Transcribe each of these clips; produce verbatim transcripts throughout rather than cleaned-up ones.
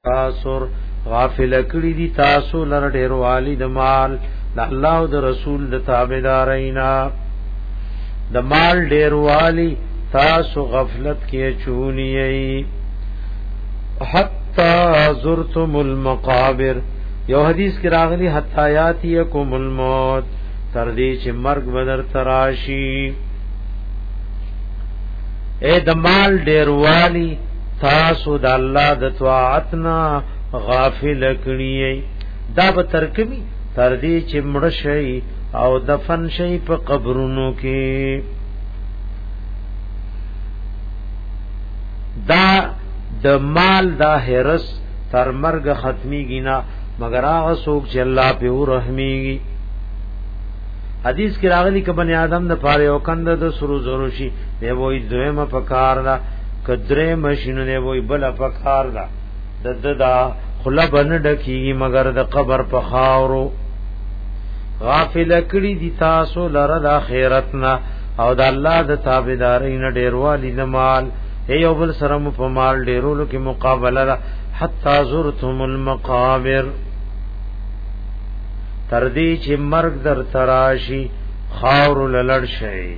تاسو غافل کړی دي تاسو لر ډیر والی د مال د الله او د رسول د تابعدارینا د مال ډیر والی تاسو غفلت کې چونی حتا زرتم المقابر یو حدیث کې راغلی حتا یاتیکم الموت تر دې چې مرګ بدر تراشی اے د مال ډیر والی تاسو د الله د طاعتنا غافل کړی دا به ترکمی تر دې چې مړ شي او دفن شي په قبرونو کې دا د مال دا هرس تر مرګ ختمي گینا مگر هغه څوک چې الله په رحمي حدیث کې راغلی ک بنی آدم د پاره او کند د سرو زرو شي دی وای دویمه پکار دا کدرې ماشینو دی وای بل پکار دا د ددا خلا بن ډکی مگر د قبر په خاورو غافل کړي دي تاسو لره د اخرتنا او د الله د تابعداري نه ډیروالی د مال ایو بل سره په مال ډیرولو کې مقابله حتا زرتم المقابر تر دې چې مرګ در تراشی خاور لړ شي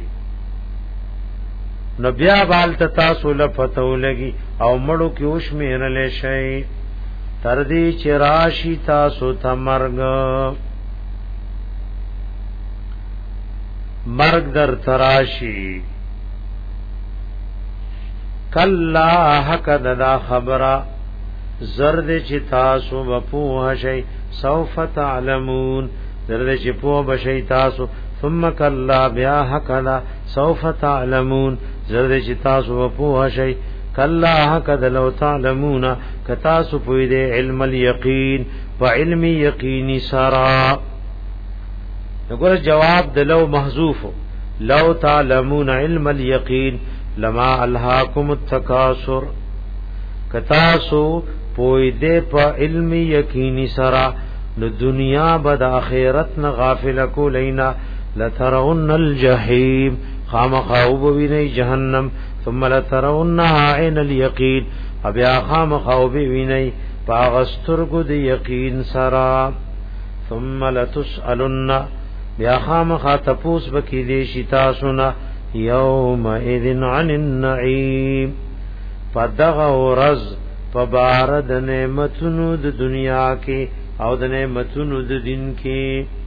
نو بیا بالت تاسو لفتو لګي او مړو کې اوش مېرل شي تر دې چې راشي تاسو ته مرګ مرګ در تراشی کلا حق ددا خبره زرد چې تاسو بپوه شي سوف تعلمون زرد چې پوه بشي تاسو ثم کلا بیا حقنا سوف تعلمون زرد چې تاسو بپوه شي کلا حق لو تعلمون کتاسو پوی دې علم الیقین وعلم یقینی سرا وګوره جواب دلو محذوف لو تعلمون علم الیقین لما الهاکم التکاثر کتاسو پوی دې په علم یقینی سرا نو دنیا بد اخرت نه غافل کو لینا لترون الجحیم خامخاوب ویني جهنم ثم لترونها عین الیقین ابیا خامخاوب ویني پاغسترګو د یقین سرا ثم لتسالن بیا خامخا تپوس بکی دې شتا سنا یوم اذن عن النعیم فدغ ورز فبارد نعمتونو د دنیا کې او د نعمتونو د دین کې